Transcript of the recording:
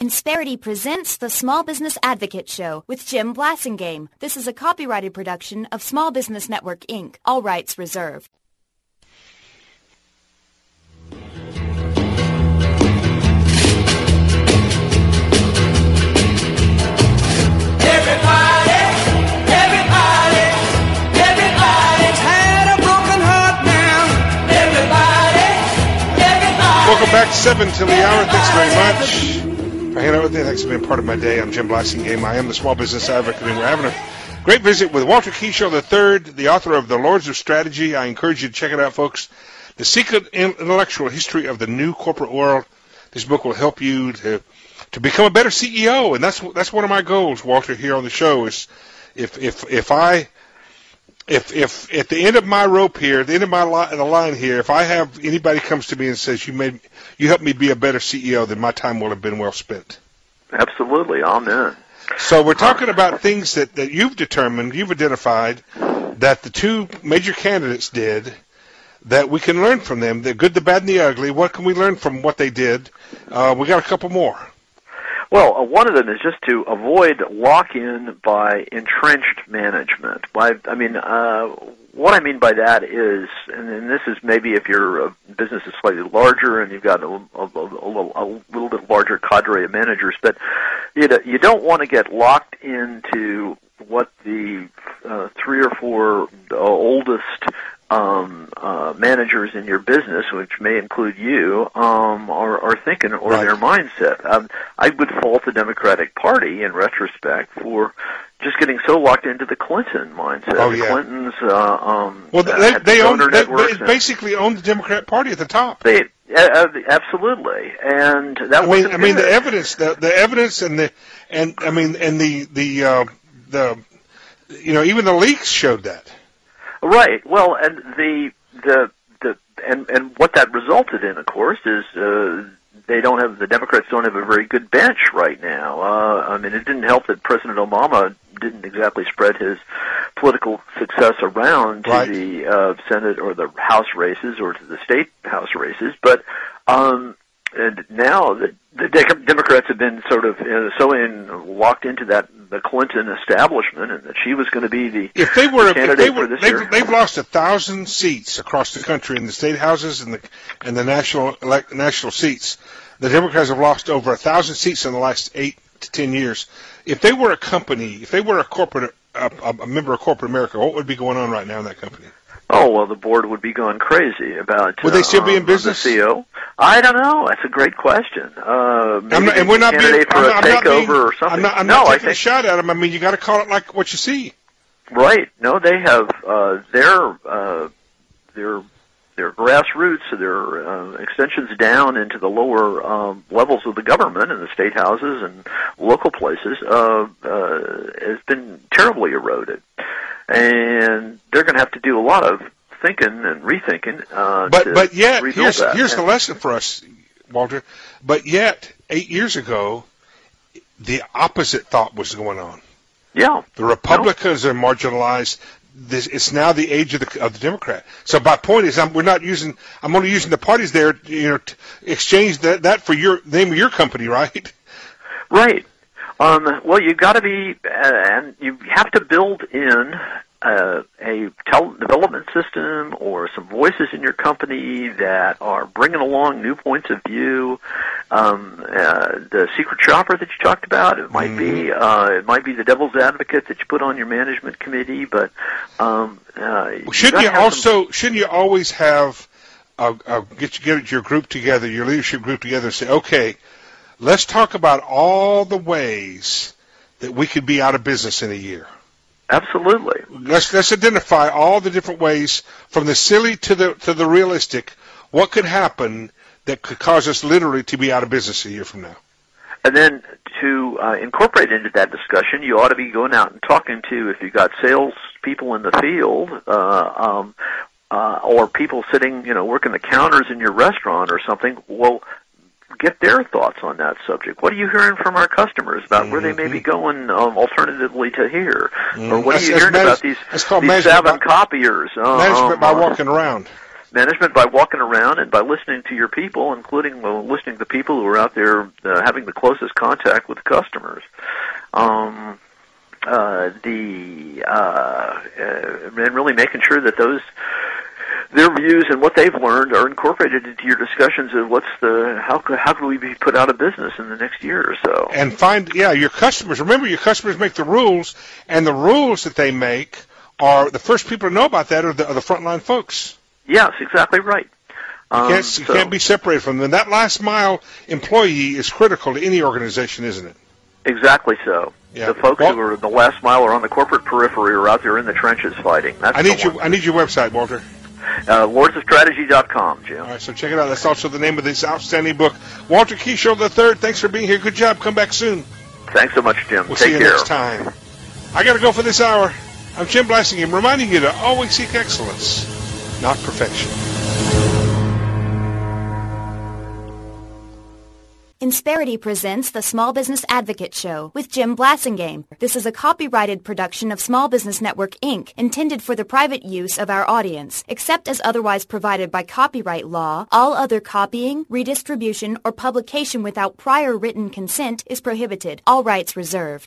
Insperity presents the Small Business Advocate Show with Jim Blasingame. This is a copyrighted production of Small Business Network, Inc. All rights reserved. Welcome back, 7 till the hour. Thanks very much for hanging out with me. Thanks for being part of my day. I'm Jim Blasingame. I am the Small Business Advocate, and we're having a great visit with Walter Keyshaw III, the author of The Lords of Strategy. I encourage you to check it out, folks. The Secret Intellectual History of the New Corporate World. This book will help you to become a better CEO, and that's one of my goals, Walter, here on the show. Is if at the end of my rope here, at the end of the line here, if I have anybody comes to me and says you helped me be a better CEO, then my time will have been well spent. Absolutely, amen. So we're talking about things that you've determined, you've identified, that the two major candidates did, that we can learn from them, the good, the bad, and the ugly. What can we learn from what they did? We got a couple more. Well, one of them is just to avoid lock-in by entrenched management. What I mean by that is, and this is maybe if your business is slightly larger and you've got a little bit larger cadre of managers, but you don't want to get locked into what the 3 or 4 oldest managers in your business, which may include you, are thinking, or right. Their mindset. I would fault the Democratic Party in retrospect for just getting so locked into the Clinton mindset. Oh, the yeah. Clintons, they basically own the Democrat Party at the top. They absolutely, and that wasn't I mean good. the evidence and even the leaks showed that. Right. Well, and the what that resulted in, of course, is the Democrats don't have a very good bench right now. I mean, it didn't help that President Obama didn't exactly spread his political success around to right. the Senate or the House races or to the state House races, but and now the Democrats have been sort of locked into the Clinton establishment, and that she was going to be the candidate for this year. They've lost 1,000 seats across the country in the state houses and the national seats. The Democrats have lost over 1,000 seats in the last 8 to 10 years. If they were a company, if they were a member of corporate America, what would be going on right now in that company? Oh, well, the board would be going crazy about... Would they still be in business? The CEO? I don't know. That's a great question. We're not candidate for a takeover or something. I'm not taking a shot at them. I mean, you got to call it like what you see. Right. No, they have their grassroots, their extensions down into the lower levels of the government and the state houses and local places has been terribly eroded. And they're going to have to do a lot of thinking and rethinking. But yet, here's the lesson for us, Walter. But yet, 8 years ago, the opposite thought was going on. Yeah. The Republicans are marginalized. It's now the age of the Democrat. So my point is, I'm only using the parties there, to exchange that for your name of your company, right? Right. Well, you got to be, and you have to build in a development system or some voices in your company that are bringing along new points of view. The secret shopper that you talked about, it might be the devil's advocate that you put on your management committee, but shouldn't you always have get your group together, your leadership group together, and say, okay, let's talk about all the ways that we could be out of business in a year. Absolutely. Let's identify all the different ways, from the silly to the realistic, what could happen that could cause us literally to be out of business a year from now. And then to incorporate into that discussion, you ought to be going out and talking to, if you've got sales people in the field, or people sitting, working the counters in your restaurant or something. Well, get their thoughts on that subject. What are you hearing from our customers about where they may be going alternatively to here? Or what are you hearing about these Savin copiers? Management by walking around. management by walking around and by listening to your people, including listening to the people who are out there having the closest contact with customers. And really making sure that their views and what they've learned are incorporated into your discussions of how can we be put out of business in the next year or so. And find your customers. Remember, your customers make the rules, and the rules that they make are the first people to know about that are the frontline folks. Yes, exactly right. You can't be separated from them. That last mile employee is critical to any organization, isn't it? Exactly so. Yeah. The folks who are the last mile or on the corporate periphery are out there in the trenches fighting. I need your website, Walter. lordsofstrategy.com, Jim. All right, so check it out. That's also the name of this outstanding book. Walter Keyshaw III, thanks for being here. Good job. Come back soon. Thanks so much, Jim. We'll Take see you care. next time. I got to go for this hour. I'm Jim Blasingame, reminding you to always seek excellence, not perfection. Insperity presents the Small Business Advocate Show with Jim Blasingame. This is a copyrighted production of Small Business Network, Inc., intended for the private use of our audience. Except as otherwise provided by copyright law, all other copying, redistribution, or publication without prior written consent is prohibited. All rights reserved.